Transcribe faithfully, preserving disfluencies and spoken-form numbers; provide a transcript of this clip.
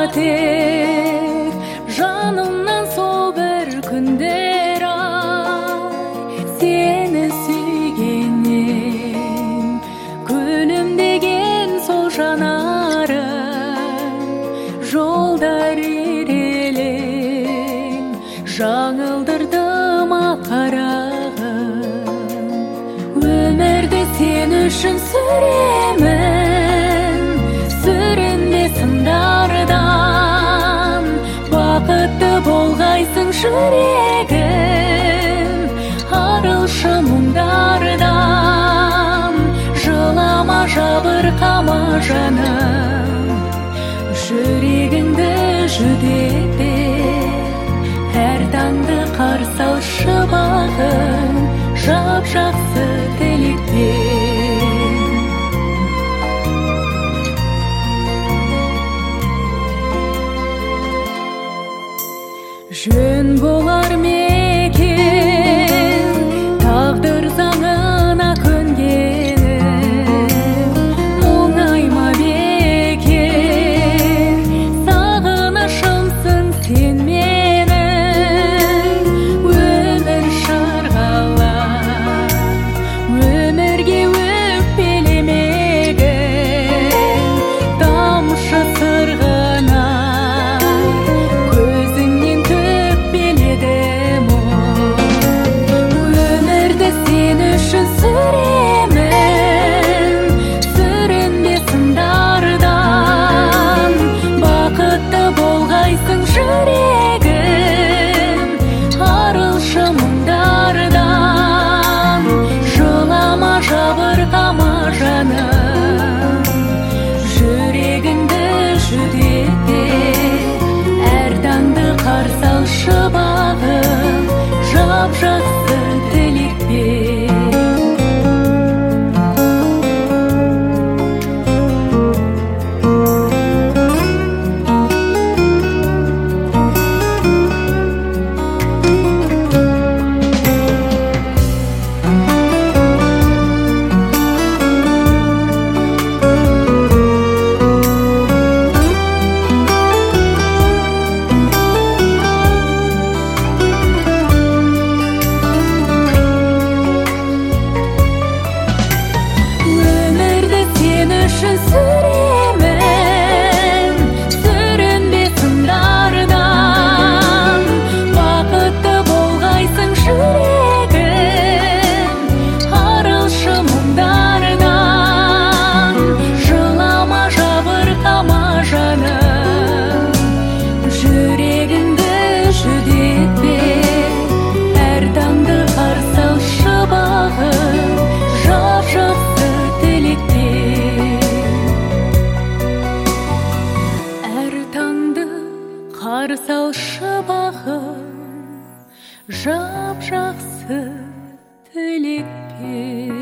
тек жанымнан сол бір күндер ай сені сүйгеннен күлімдеген сол жанарым жолдар ирелең жаңылдырдым қарағым өмірді сен үшін сүремін сүрінбе сындардан бақытты болғайсың жүрегім арылшы мұңдардан жылама жабырқама жаным жүрегіңді жүдетпе әр таңды қарсы алшы бағым жап-жақсы тілекпен жөн болар мекен тағдыр заңына көнгенім оңай ма бекер сағынышымсың сен менің өмір шырғалап өмірге өкпелемегін тамшы сырғанақ көзіңнен төкпеледім өмірді сен үшін сүремін сүрінбе сындардан бақытты болғайсың жүрегім арылшы мұңдардан жылама жабырқама жаным жүрегіңді жүдетпе әр таңды қарсы алшы бағым жап-жақсы тілекпен өмірді сен үшін сүремін сүрінбе сындардан бақытты болғайсың жүрегім арылшы мұңдардан жылама жабырқама жаным жүрегіңді жүдетпе әр таңды қарсы алшы бағым жап-жақсы тілекпен әр таңды қарсы алшы бағым жап-жақсы тілекпен